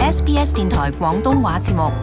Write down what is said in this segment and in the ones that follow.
SBS 電台廣東話節目。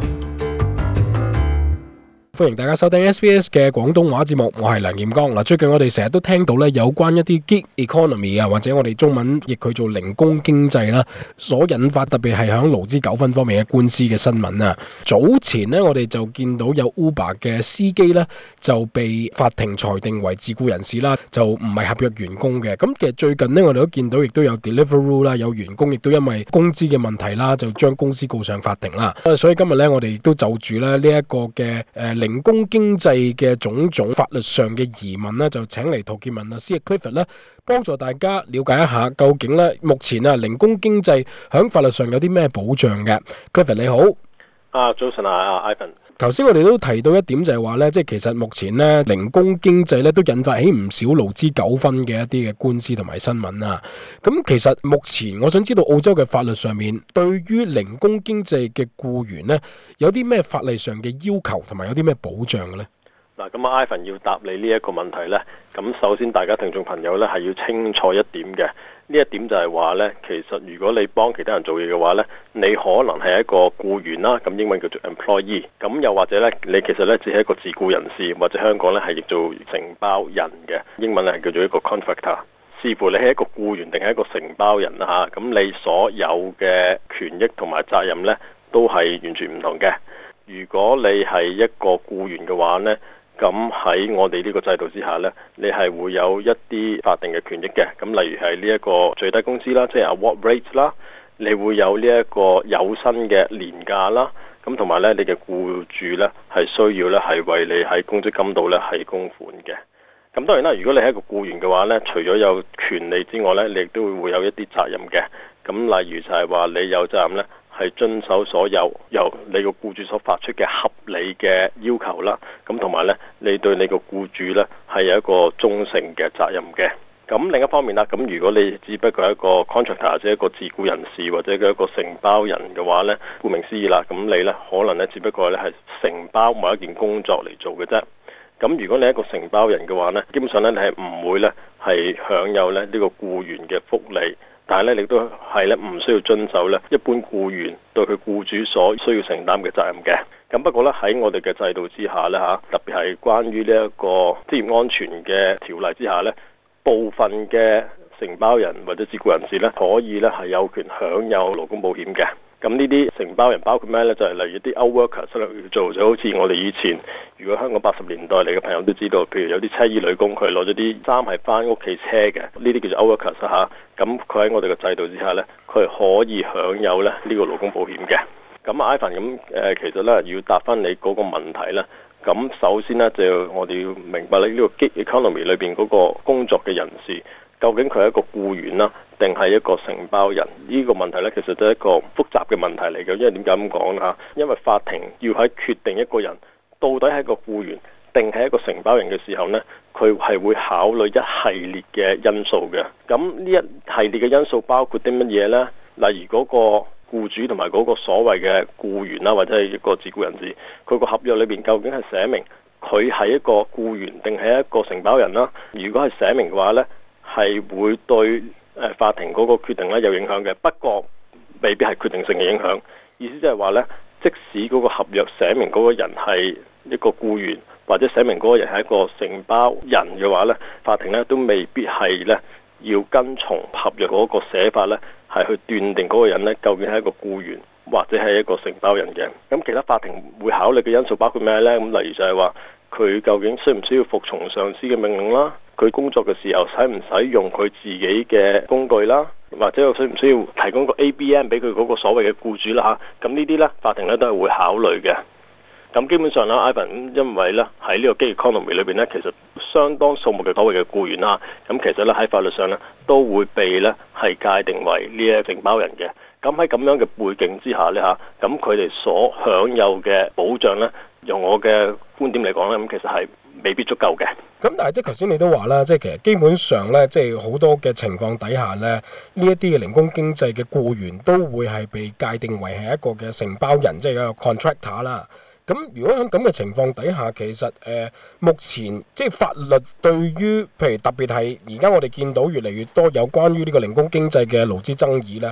歡迎大家收聽 SBS 嘅廣東話節目，我係梁劍剛。嗱，最近我哋成日都聽到咧有關一啲 gig economy 啊，或者我哋中文譯佢做零工經濟啦，所引發特別係響勞資糾紛方面嘅官司嘅新聞啊。早前呢，我哋就見到有 Uber 嘅司機咧就被法庭裁定為自僱人士啦，就唔係合約員工嘅。咁其實最近呢，我哋都見到亦都有 Deliveroo 啦，有員工亦都因為工資嘅問題啦，就將公司告上法庭啦。所以今日咧，我哋亦都就住咧呢一個嘅零工經濟嘅種種法律上嘅疑問呢，就請嚟陶傑文律師嘅 Clifford 咧，幫助大家了解一下究竟咧目前零工經濟響法律上有啲咩保障嘅。Clifford 你好。 早晨Ivan。 頭先我哋都提到一點就係話咧，即係其實目前咧零工經濟咧都引發起唔少勞資糾紛嘅一啲嘅官司同埋新聞啊。咁其實目前我想知道澳洲嘅法律上面對於零工經濟嘅僱員咧有啲咩法例上嘅要求同埋有啲咩保障嘅咧？ 嗱，咁Ivan要答你呢一個問題咧，咁首先大家聽眾朋友咧係要清楚一點嘅。呢一點就係話呢，其實如果你幫其他人做嘢嘅話呢，你可能係一個僱員啦，咁英文叫做 employee， 咁又或者呢，你其實呢只係一個自僱人士，或者香港呢係譯做承包人嘅，英文係叫做一個 contractor。視乎你係一個僱員定係一個承包人啦嚇，咁你所有嘅權益同埋責任呢都係完全唔同嘅。如果你係一個僱員嘅話呢，咁喺我哋呢個制度之下呢，你係會有一啲法定嘅權益嘅。咁例如係呢一個最低工資啦，即係 award rate 啦，你會有呢一個有薪嘅年假啦。咁同埋呢，你嘅僱主呢係需要呢係為你喺公積金度呢係供款嘅。咁當然啦，如果你係一個僱員嘅話呢，除咗有權利之外呢，你亦都會有一啲責任嘅。咁例如就係話你有責任呢係遵守所有由你個僱主所發出嘅合理嘅要求啦，咁同埋呢，你對你個僱主呢係有一個忠誠嘅責任嘅。咁另一方面啦，咁如果你只不過係一個 contractor 或者一個自僱人士或者一個承包人嘅話呢，顧名思義啦，咁你呢可能呢只不過咧係承包某一件工作嚟做嘅啫。咁如果你係一個承包人嘅話呢，基本上呢，你係唔會呢係享有呢個僱員嘅福利。但係咧，你都係咧唔需要遵守咧一般僱員對佢僱主所需要承擔嘅責任嘅。咁不過咧喺我哋嘅制度之下咧嚇，特別係關於呢一個職業安全嘅條例之下咧，部分嘅承包人或者自僱人士咧可以咧係有權享有勞工保險嘅。咁呢啲承包人包括咩呢？就係例如啲 outworkers 做，就好似我哋以前，如果香港80年代嚟嘅朋友都知道，譬如有啲車衣女工，佢攞咗啲衫係翻屋企車嘅，呢啲叫做 outworkers 嚇。咁佢喺我哋嘅制度之下呢，佢係可以享有咧呢個勞工保險嘅。咁Ivan咁其實呢，要答翻你嗰個問題呢。咁首先呢，就我哋要明白呢個 gig economy 裏邊嗰個工作嘅人士，究竟佢係一個僱員啦，定係一個承包人？呢個問題呢，其實都係一個複雜嘅問題嚟嘅。因為點解咁講呢？因為法庭要喺決定一個人到底係一個僱員定係一個承包人嘅時候呢，佢係會考慮一系列嘅因素嘅。咁呢一系列嘅因素包括啲乜嘢呢？例如嗰個僱主同埋嗰個所謂嘅僱員啦，或者係一個自僱人士，佢個合約裏邊究竟係寫明佢係一個僱員定係一個承包人啦？如果係寫明嘅話呢，係會對法庭嗰個決定咧有影響嘅，不過未必係決定性嘅影響。意思即係話呢，即使嗰個合約寫明嗰個人係一個僱員，或者寫明嗰個人係一個承包人嘅話呢，法庭呢都未必係呢要跟從合約嗰個寫法呢，係去斷定嗰個人呢究竟係一個僱員或者係一個承包人嘅。咁其他法庭會考慮嘅因素包括咩呢？咁例如就係話佢究竟需唔需要服從上司嘅命令啦？佢工作嘅時候使唔使用佢自己嘅工具啦？或者需唔需要提供個 ABM 俾佢嗰個所謂嘅僱主啦？咁呢啲呢，法庭呢都係會考慮嘅。咁基本上啦，Ivan，因為呢喺呢個 gig economy 裏邊呢，其實相當數目嘅所謂嘅僱員啦，咁其實呢喺法律上呢都會被呢係界定為呢一承包人嘅。咁喺咁樣嘅背景之下呢，咁佢哋所享有嘅保障呢，用我嘅觀點嚟講呢，咁其實係未必足夠嘅。 咁但係即係頭先你都話啦，即係其實基本上咧，即係好多嘅情況底下咧，呢一啲嘅零工經濟嘅僱員都會係被界定為係一個嘅承包人，即係一個 contractor 啦。咁如果喺咁嘅情況底下，其實目前即係法律對於譬如特別係而家我哋見到越嚟越多有關於呢個零工經濟嘅勞資爭議咧，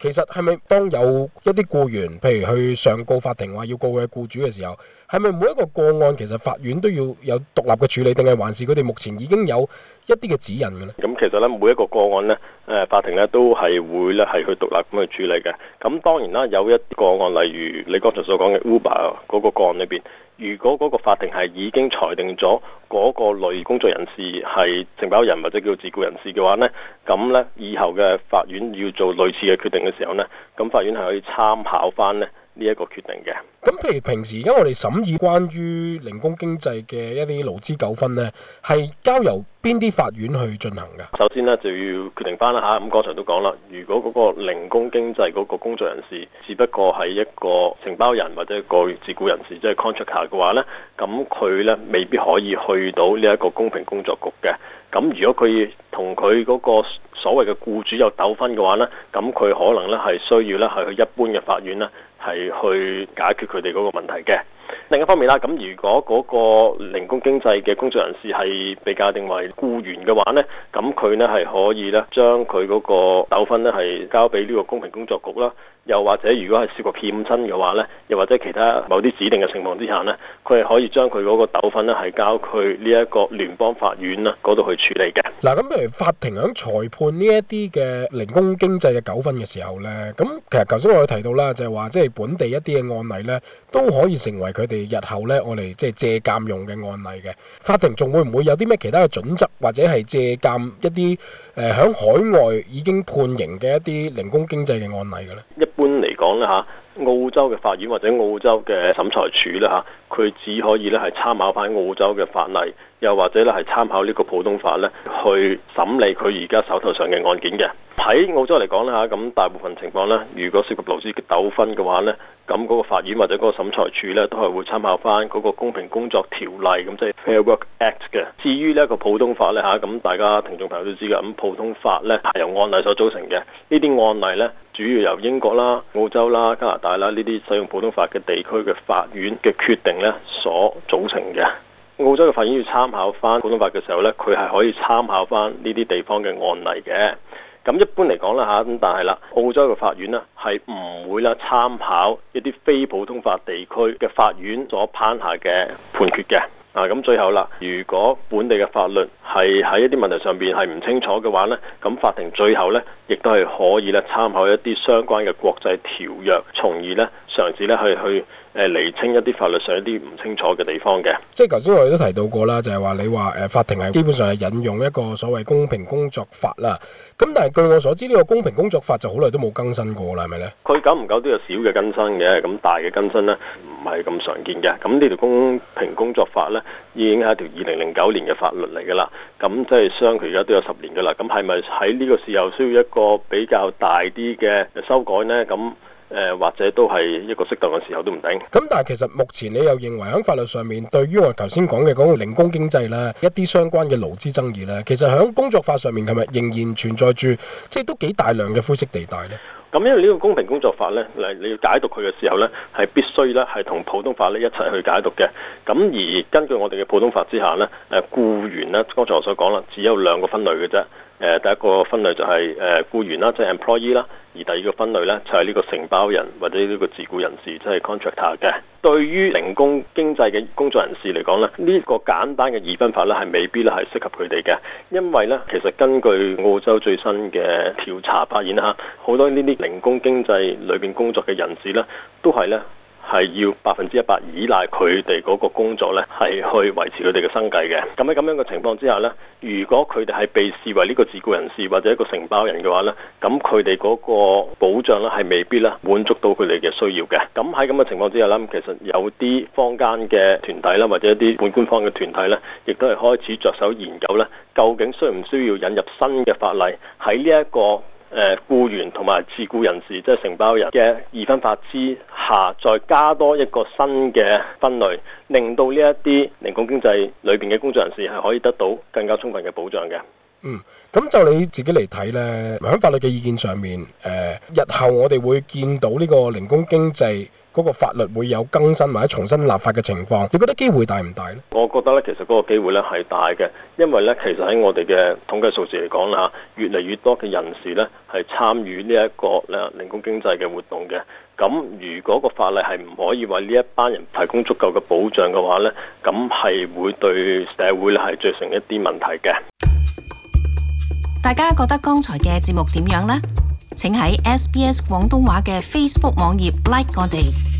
其實係咪當有一啲僱員，譬如去上告法庭話要告佢嘅僱主嘅時候，係咪每一個個案其實法院都要有獨立嘅處理，定係還是佢哋目前已經有一啲嘅指引嘅咧？咁其實咧，每一個個案咧，法庭咧都係會咧係去獨立咁去處理嘅。咁當然啦，有一啲個案，例如你剛才所講嘅 Uber 嗰個個案裏邊，如果嗰個法庭係已經裁定咗嗰個類工作人士係承包人或者叫自僱人士嘅話呢，咁呢以後嘅法院要做類似嘅決定嘅時候呢，咁法院係可以參考翻呢一個決定嘅。 咁譬如平時而家我哋審議關於零工經濟嘅一啲勞資糾紛呢，係交由邊啲法院去進行㗎？首先呢，就要決定翻啦嚇，咁剛才都講啦，如果嗰個零工經濟嗰個工作人士只不過係一個承包人或者一個自僱人士，即係 contractor 嘅話呢，咁佢呢未必可以去到呢一個公平工作局嘅。咁如果佢同佢嗰個所謂嘅僱主有糾紛嘅話呢，咁佢可能呢係需要呢係去一般嘅法院呢係去解決佢哋嗰個問題嘅。另一方面啦，咁如果嗰個零工經濟嘅工作人士係被界定為僱員嘅話呢，咁佢呢係可以呢將佢嗰個糾紛呢係交俾呢個公平工作局啦。又或者如果係涉過欠薪嘅話呢，又或者其他某啲指定嘅情況之下呢，佢係可以將佢嗰個糾紛呢係交去呢一個聯邦法院啦嗰度去處理嘅。嗱，咁譬如法庭響裁判呢一啲嘅零工經濟嘅糾紛嘅時候呢，咁其實頭先我哋提到啦，就係話即係本地一啲嘅案例呢，都可以成為佢哋日後呢我哋即係借鑑用嘅案例嘅。法庭仲會唔會有啲咩其他嘅準則，或者係借鑑一啲響海外已經判刑嘅一啲零工經濟嘅案例嘅呢？一般嚟講咧嚇，澳洲嘅法院或者澳洲嘅審裁處咧嚇，佢只可以咧係參考翻澳洲嘅法例，又或者咧係參考呢個普通法咧去審理佢而家手頭上嘅案件嘅。喺澳洲嚟講咧嚇，咁大部分情況咧，如果涉及勞資嘅糾紛嘅話咧，咁嗰個法院或者嗰個審裁處咧都係會參考翻嗰個公平工作條例，咁即係 Fair Work Act 嘅。至於呢一個普通法咧嚇，咁大家聽眾朋友都知㗎，咁普通法咧係由案例所組成嘅。呢啲案例咧主要由英國啦、澳洲啦、加拿大啦呢啲使用普通法嘅地區嘅法院嘅決定咧所組成嘅。澳洲嘅法院要參考翻普通法嘅時候咧，佢係可以參考翻呢啲地方嘅案例嘅。咁一般嚟講啦嚇，咁但係啦，澳洲嘅法院呢係唔會啦參考一啲非普通法地區嘅法院所頒下嘅判決嘅。咁最後啦，如果本地嘅法律係喺一啲問題上邊係唔清楚嘅話呢，咁法庭最後呢亦都係可以咧參考一啲相關嘅國際條約，從而呢嘗試咧去釐清一啲法律上一啲唔清楚嘅地方嘅。即係頭先我哋都提到過啦，就係話你話法庭係基本上係引用一個所謂公平工作法啦。咁但係據我所知，呢個公平工作法就好耐都冇更新過啦，係咪呢？佢久唔久都有少嘅更新嘅，咁大嘅更新呢唔係咁常見嘅。咁呢條公平工作法呢已經係一條2009年嘅法律嚟㗎啦。咁即係相距而家都有10年㗎啦。咁係咪喺呢個時候需要一個比較大啲嘅修改呢？咁或者都係一個適當嘅時候都唔定。咁但係其實目前你又認為喺法律上面，對於我頭先講嘅嗰個零工經濟咧，一啲相關嘅勞資爭議咧，其實喺工作法上面係咪仍然存在住即係都幾大量嘅灰色地帶呢？咁因為呢個公平工作法咧，你要解讀佢嘅時候咧，係必須咧係同普通法咧一齊去解讀嘅。咁而根據我哋嘅普通法之下咧，僱員咧，剛才我所講啦，只有2個分類嘅啫。第一個分類就係僱員啦，即係 employee 啦；而第二個分類咧就係呢個承包人或者呢個自僱人士，即係 contractor 嘅。對於零工經濟嘅工作人士嚟講咧，呢個簡單嘅二分法咧係未必咧係適合佢哋嘅，因為咧其實根據澳洲最新嘅調查發現啦，好多呢啲零工經濟裏邊工作嘅人士咧，都係咧係要100%依賴佢哋嗰個工作咧，係去維持佢哋嘅生計嘅。咁喺咁樣嘅情況之下咧，如果佢哋係被視為呢個自僱人士或者一個承包人嘅話咧，咁佢哋嗰個保障咧係未必咧滿足到佢哋嘅需要嘅。咁喺咁嘅情況之下咧，其實有啲坊間嘅團體啦，或者一啲半官方嘅團體咧，亦都係開始着手研究咧，究竟需唔需要引入新嘅法例喺呢一個僱員同埋自僱人士，即係承包人嘅二分法之下，再加多一個新嘅分類，令到呢一啲零工經濟裏邊嘅工作人士係可以得到更加充分嘅保障嘅。 咁就你自己嚟睇呢，喺法律嘅意見上面，日後我哋會見到呢個零工經濟嗰個法律會有更新或者重新立法嘅情況，你覺得機會大唔大呢？我覺得呢，其實嗰個機會呢係大嘅，因為呢，其實喺我哋嘅統計數字嚟講啦，越嚟越多嘅人士呢係參與呢一個零工經濟嘅活動嘅。咁如果個法例係唔可以為呢一班人提供足夠嘅保障嘅話呢，咁係會對社會呢係造成一啲問題嘅。 大家覺得剛才嘅節目點樣呢？請喺SBS 廣東話嘅 Facebook 網頁 like 我哋。